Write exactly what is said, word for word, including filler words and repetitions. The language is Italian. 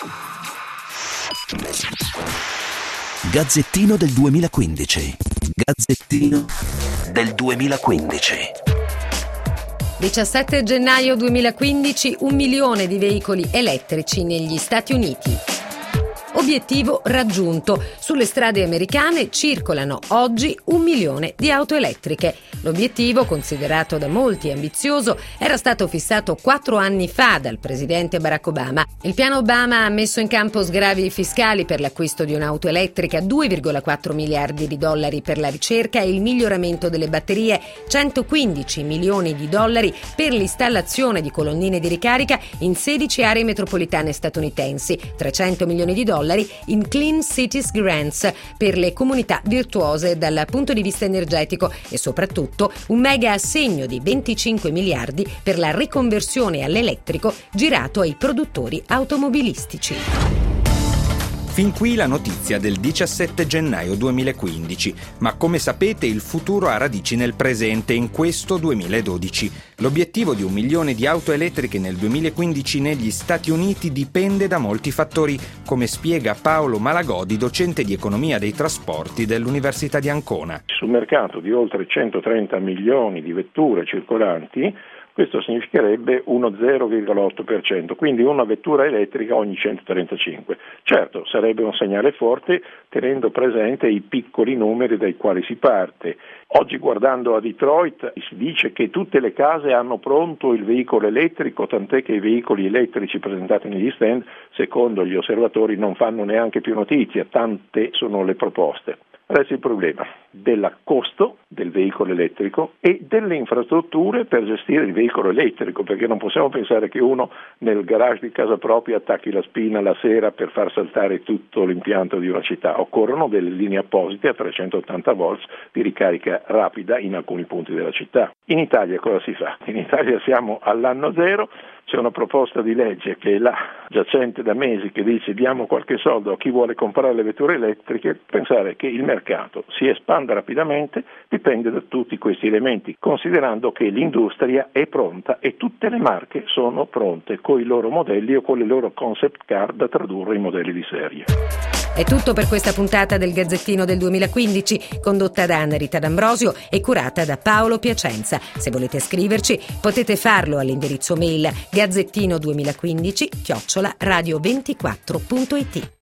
Gazzettino del duemilaquindici. Gazzettino del duemilaquindici. diciassette gennaio duemilaquindici, un milione di veicoli elettrici negli Stati Uniti. Obiettivo raggiunto. Sulle strade americane circolano oggi un milione di auto elettriche. L'obiettivo, considerato da molti ambizioso, era stato fissato quattro anni fa dal presidente Barack Obama. Il piano Obama ha messo in campo sgravi fiscali per l'acquisto di un'auto elettrica, due virgola quattro miliardi di dollari per la ricerca e il miglioramento delle batterie, centoquindici milioni di dollari per l'installazione di colonnine di ricarica in sedici aree metropolitane statunitensi, trecento milioni di dollari in Clean Cities Grants per le comunità virtuose dal punto di vista energetico e soprattutto un mega assegno di venticinque miliardi per la riconversione all'elettrico girato ai produttori automobilistici. Fin qui la notizia del diciassette gennaio duemilaquindici, ma come sapete il futuro ha radici nel presente, in questo duemiladodici. L'obiettivo di un milione di auto elettriche nel duemilaquindici negli Stati Uniti dipende da molti fattori, come spiega Paolo Malagodi, docente di economia dei trasporti dell'Università di Ancona. Sul mercato di oltre centotrenta milioni di vetture circolanti, questo significherebbe uno zero virgola otto per cento, quindi una vettura elettrica ogni centotrentacinque. Certo, sarebbe un segnale forte tenendo presente i piccoli numeri dai quali si parte. Oggi, guardando a Detroit, si dice che tutte le case hanno pronto il veicolo elettrico, tant'è che i veicoli elettrici presentati negli stand, secondo gli osservatori, non fanno neanche più notizia, tante sono le proposte. Adesso il problema del costo del veicolo elettrico e delle infrastrutture per gestire il veicolo elettrico, perché non possiamo pensare che uno nel garage di casa propria attacchi la spina la sera per far saltare tutto l'impianto di una città. Occorrono delle linee apposite a trecentottanta volt di ricarica rapida in alcuni punti della città. In Italia cosa si fa? In Italia siamo all'anno zero. C'è una proposta di legge che è là, giacente da mesi, che dice diamo qualche soldo a chi vuole comprare le vetture elettriche. Pensare che il mercato si espanda rapidamente dipende da tutti questi elementi, considerando che l'industria è pronta e tutte le marche sono pronte con i loro modelli o con le loro concept car da tradurre in modelli di serie. È tutto per questa puntata del Gazzettino del duemilaquindici, condotta da Anna Rita D'Ambrosio e curata da Paolo Piacenza. Se volete scriverci potete farlo all'indirizzo mail gazzettino duemilaquindici chiocciola radio ventiquattro punto it.